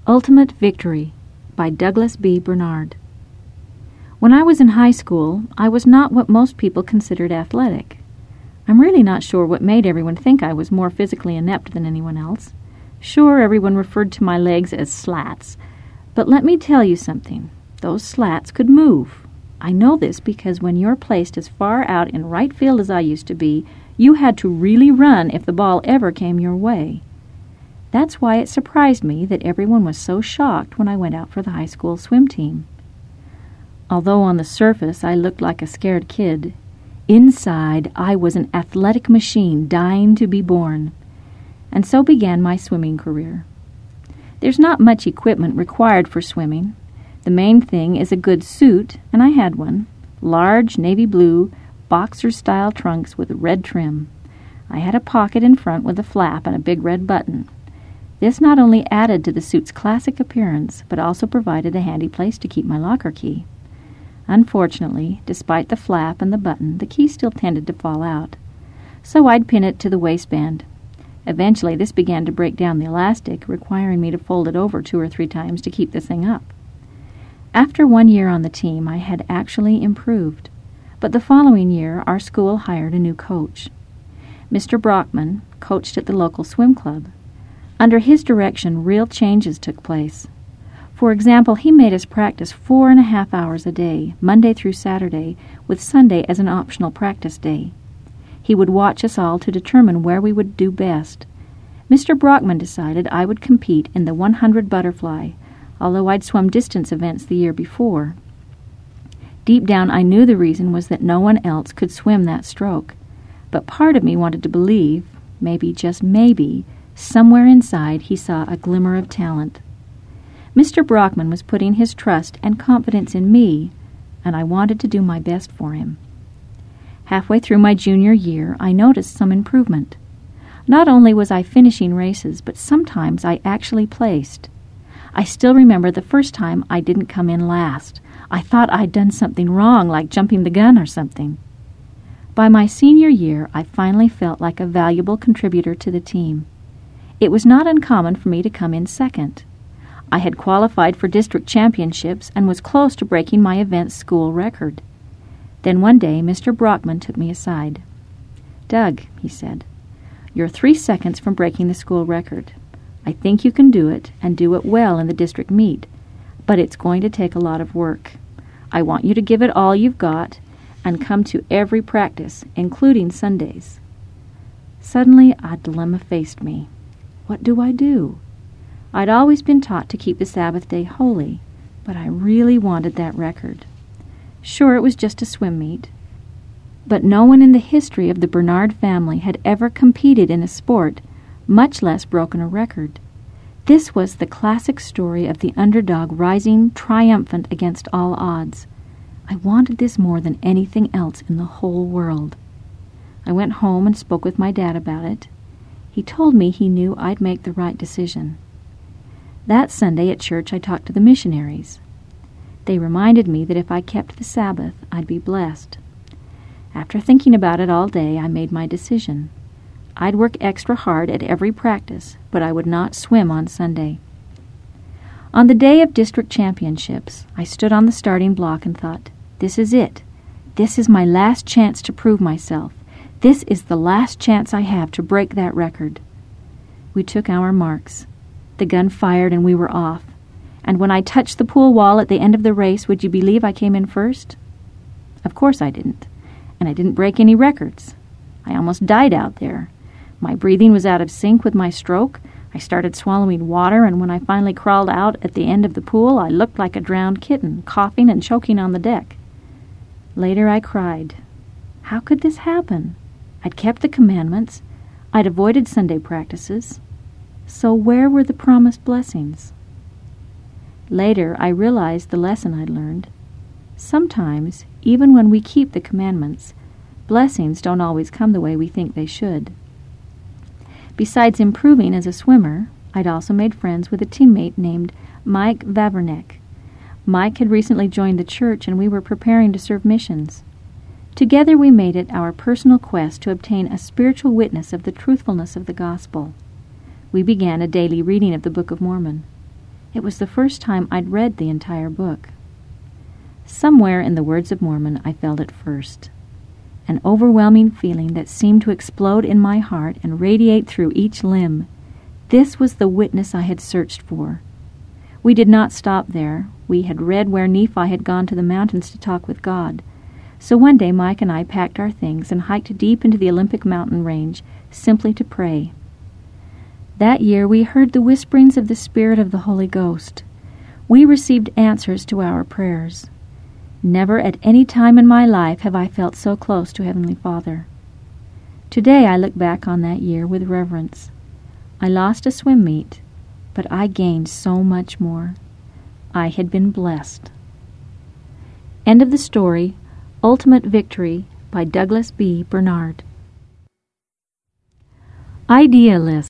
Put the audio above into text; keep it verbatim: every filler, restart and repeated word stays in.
Ultimate Victory by Douglas B. Bernard. When I was in high school, I was not what most people considered athletic. I'm really not sure what made everyone think I was more physically inept than anyone else. Sure, everyone referred to my legs as slats, but let me tell you something. Those slats could move. I know this because when you're placed as far out in right field as I used to be, you had to really run if the ball ever came your way. That's why it surprised me that everyone was so shocked when I went out for the high school swim team. Although on the surface I looked like a scared kid, inside I was an athletic machine dying to be born. And so began my swimming career. There's not much equipment required for swimming. The main thing is a good suit, and I had one, large navy blue, boxer-style trunks with red trim. I had a pocket in front with a flap and a big red button. This not only added to the suit's classic appearance, but also provided a handy place to keep my locker key. Unfortunately, despite the flap and the button, the key still tended to fall out. So I'd pin it to the waistband. Eventually, this began to break down the elastic, requiring me to fold it over two or three times to keep the thing up. After one year on the team, I had actually improved. But the following year, our school hired a new coach. Mister Brockman coached at the local swim club. Under his direction, real changes took place. For example, he made us practice four and a half hours a day, Monday through Saturday, with Sunday as an optional practice day. He would watch us all to determine where we would do best. Mister Brockman decided I would compete in the one hundred butterfly, although I'd swum distance events the year before. Deep down, I knew the reason was that no one else could swim that stroke, but part of me wanted to believe, maybe, just maybe, somewhere inside he saw a glimmer of talent. Mister Brockman was putting his trust and confidence in me, and I wanted to do my best for him. Halfway through my junior year, I noticed some improvement. Not only was I finishing races, but sometimes I actually placed. I still remember the first time I didn't come in last. I thought I'd done something wrong, like jumping the gun or something. By my senior year, I finally felt like a valuable contributor to the team. It was not uncommon for me to come in second. I had qualified for district championships and was close to breaking my event's school record. Then one day, Mister Brockman took me aside. "Doug," he said, "you're three seconds from breaking the school record. I think you can do it, and do it well in the district meet, but it's going to take a lot of work. I want you to give it all you've got and come to every practice, including Sundays." Suddenly, a dilemma faced me. What do I do? I'd always been taught to keep the Sabbath day holy, but I really wanted that record. Sure, it was just a swim meet, but no one in the history of the Bernard family had ever competed in a sport, much less broken a record. This was the classic story of the underdog rising triumphant against all odds. I wanted this more than anything else in the whole world. I went home and spoke with my dad about it. He told me he knew I'd make the right decision. That Sunday at church I talked to the missionaries. They reminded me that if I kept the Sabbath, I'd be blessed. After thinking about it all day, I made my decision. I'd work extra hard at every practice, but I would not swim on Sunday. On the day of district championships, I stood on the starting block and thought, this is it. This is my last chance to prove myself. This is the last chance I have to break that record. We took our marks. The gun fired and we were off. And when I touched the pool wall at the end of the race, would you believe I came in first? Of course I didn't. And I didn't break any records. I almost died out there. My breathing was out of sync with my stroke. I started swallowing water, and when I finally crawled out at the end of the pool, I looked like a drowned kitten, coughing and choking on the deck. Later I cried. How could this happen? I'd kept the commandments. I'd avoided Sunday practices. So where were the promised blessings? Later I realized the lesson I'd learned. Sometimes, even when we keep the commandments, blessings don't always come the way we think they should. Besides improving as a swimmer, I'd also made friends with a teammate named Mike Vavernek. Mike had recently joined the church, and we were preparing to serve missions. Together we made it our personal quest to obtain a spiritual witness of the truthfulness of the gospel. We began a daily reading of the Book of Mormon. It was the first time I'd read the entire book. Somewhere in the Words of Mormon I felt it first. An overwhelming feeling that seemed to explode in my heart and radiate through each limb. This was the witness I had searched for. We did not stop there. We had read where Nephi had gone to the mountains to talk with God. So one day Mike and I packed our things and hiked deep into the Olympic mountain range simply to pray. That year we heard the whisperings of the Spirit of the Holy Ghost. We received answers to our prayers. Never at any time in my life have I felt so close to Heavenly Father. Today I look back on that year with reverence. I lost a swim meet, but I gained so much more. I had been blessed. End of the story, Ultimate Victory by Douglas B. Bernard. Idealist.